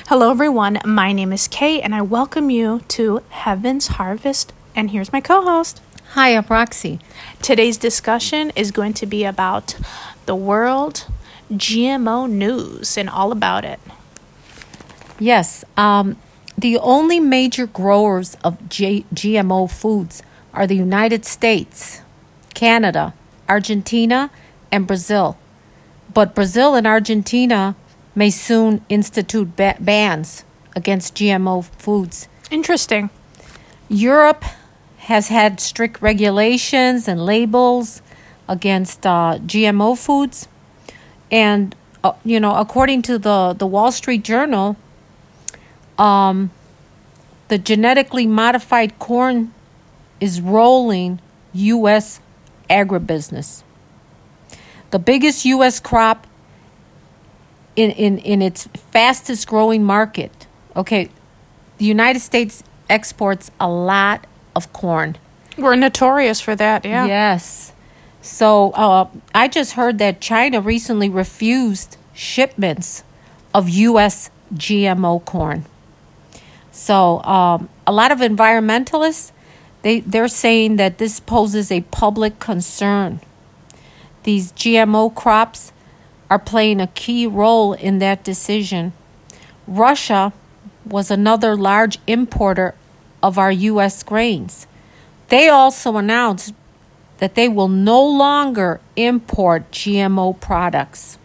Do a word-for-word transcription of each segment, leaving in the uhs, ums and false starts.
Hello, everyone. My name is Kay, and I welcome you to Heaven's Harvest. And here's my co-host. Hi, I'm Roxy. Today's discussion is going to be about the world G M O news and all about it. Yes, um, the only major growers of G- GMO foods are the United States, Canada, Argentina, and Brazil. But Brazil and Argentina may soon institute ba- bans against G M O foods. Interesting. Europe has had strict regulations and labels against uh, G M O foods. And, uh, you know, according to the, the Wall Street Journal, um, the genetically modified corn is rolling U S agribusiness. The biggest U S crop in, in, in its fastest growing market. Okay, the United States exports a lot of corn. We're notorious for that, yeah. Yes. So uh, I just heard that China recently refused shipments of U S G M O corn. So um, a lot of environmentalists, they, they're saying that this poses a public concern. These G M O crops are playing a key role in that decision. Russia was another large importer of our U S grains. They also announced that they will no longer import G M O products.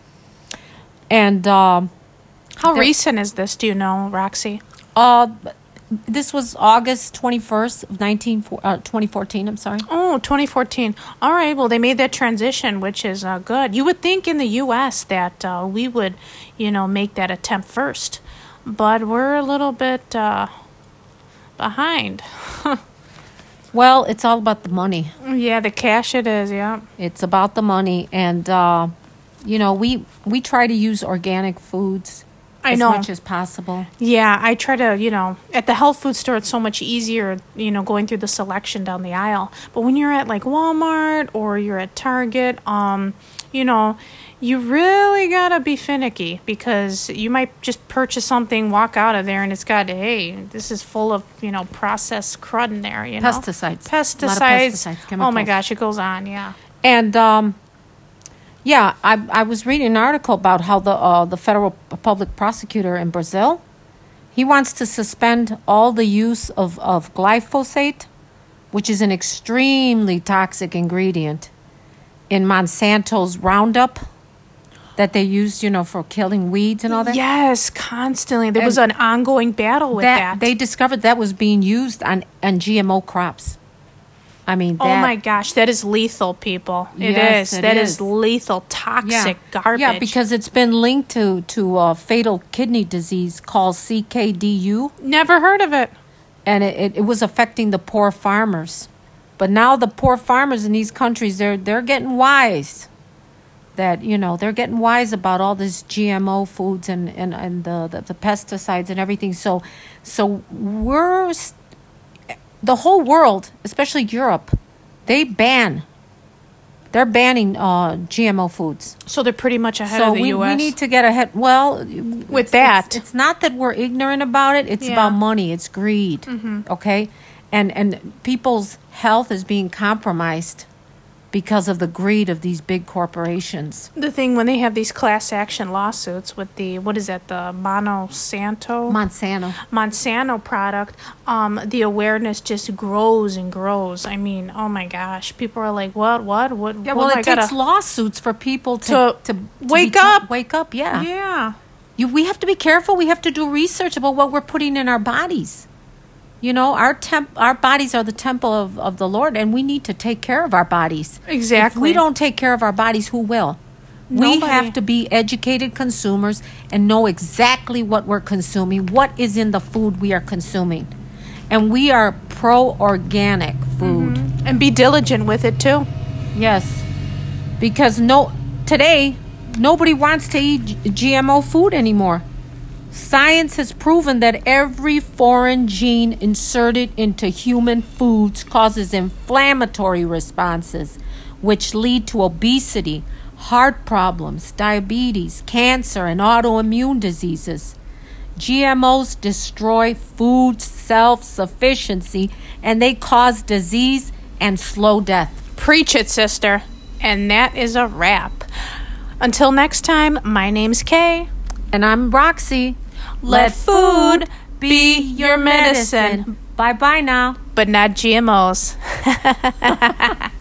And um, how recent is this, do you know, Roxy? Uh, this was August twenty-first of nineteen, uh, twenty fourteen, I'm sorry. Oh, twenty fourteen. All right, well, they made that transition, which is uh, good. You would think in the U S that uh, we would, you know, make that attempt first. But we're a little bit uh, behind. Well, it's all about the money. Yeah, the cash it is, yeah. It's about the money. And, uh, you know, we, we try to use organic foods I as know. much as possible. Yeah, I try to, you know, at the health food store, it's so much easier, you know, going through the selection down the aisle. But when you're at, like, Walmart or you're at Target, um, you know, you really got to be finicky because you might just purchase something, walk out of there, and it's got, hey, this is full of, you know, processed crud in there, you know. Pesticides. Pesticides. A lot of pesticides, chemicals. Oh, my gosh, it goes on, yeah. And, um, yeah, I I was reading an article about how the uh, the federal public prosecutor in Brazil, he wants to suspend all the use of, of glyphosate, which is an extremely toxic ingredient in Monsanto's Roundup that they used, you know, for killing weeds and all that. Yes, constantly. There And was an ongoing battle with that, that. They discovered that was being used on, on G M O crops. I mean, that, oh my gosh, that is lethal, people. It Yes, is. it That is. is lethal, toxic garbage. Yeah, because it's been linked to to a fatal kidney disease called C K D U, Never heard of it. and it, it, it was affecting the poor farmers. But now the poor farmers in these countries, they're they're getting wise. That, you know, they're getting wise about all this G M O foods and, and, and the, the, the pesticides and everything. So, so we're... St- the whole world, especially Europe, they ban. They're banning uh, G M O foods. So they're pretty much ahead so of the we, U S. we need to get ahead. Well, with it's, that. it's, it's not that we're ignorant about it. It's Yeah. about money. It's greed. Mm-hmm. Okay, and and people's health is being compromised because of the greed of these big corporations. The thing when they have these class action lawsuits with the, what is that, the Monsanto? Monsanto. Monsanto product, um, the awareness just grows and grows. I mean, oh my gosh. People are like, what, what, what? Yeah, what well, am it I takes gotta... lawsuits for people to To to, to wake be- up. Wake up, yeah. Yeah. You, we have to be careful. We have to do research about what we're putting in our bodies. You know, our temp, our bodies are the temple of, of the Lord, and we need to take care of our bodies. Exactly. If we don't take care of our bodies, who will? Nobody. We have to be educated consumers and know exactly what we're consuming, what is in the food we are consuming. And we are pro-organic food. Mm-hmm. And be diligent with it, too. Yes. Because no today, nobody wants to eat G M O food anymore. Science has proven that every foreign gene inserted into human foods causes inflammatory responses, which lead to obesity, heart problems, diabetes, cancer, and autoimmune diseases. G M Os destroy food self-sufficiency, and they cause disease and slow death. Preach it, sister. And that is a wrap. Until next time, my name's Kay. And I'm Roxy. Let food be your medicine. Bye-bye now. But not G M Os.